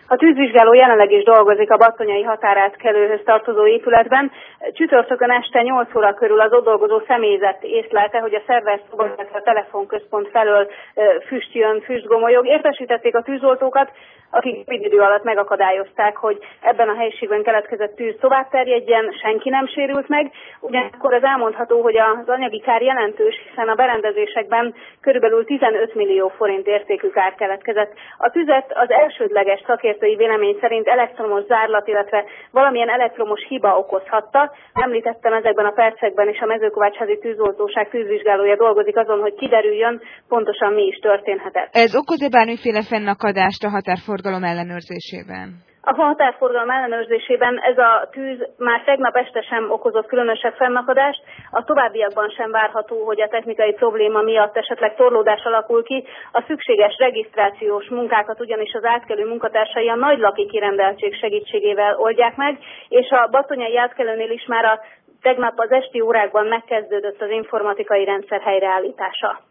A tűzvizsgáló jelenleg is dolgozik a battonyai határátkelőhöz tartozó épületben. Csütörtökön este 8 óra körül az ott dolgozó személyzet észlelte, hogy a szerverszoba, a telefonközpont felől füst jön, füstgomolyog. Értesítették a tűzoltókat, akik rövid idő alatt megakadályozták, hogy ebben a helyiségben keletkezett tűz tovább terjedjen, senki nem sérült meg. Ugyanakkor az elmondható, hogy az anyagi kár jelentős, hiszen a berendezésekben körülbelül 15 millió forint értékű kár keletkezett. A tüzet az elsődleges szakértői vélemény szerint elektromos zárlat, illetve valamilyen elektromos hiba okozhatta. Említettem, ezekben a percekben is a Mezőkovácsházi Tűzoltóság tűzvizsgálója dolgozik azon, hogy kiderüljön pontosan mi is történhetett. Ez okoz-e bármiféle fennakadást a határforgalom ellenőrzésében? A határforgalom ellenőrzésében ez a tűz már tegnap este sem okozott különösebb fennakadást, a továbbiakban sem várható, hogy a technikai probléma miatt esetleg torlódás alakul ki. A szükséges regisztrációs munkákat ugyanis az átkelő munkatársai a nagylaki kirendeltség segítségével oldják meg, és a battonyai átkelőnél is már tegnap az esti órákban megkezdődött az informatikai rendszer helyreállítása.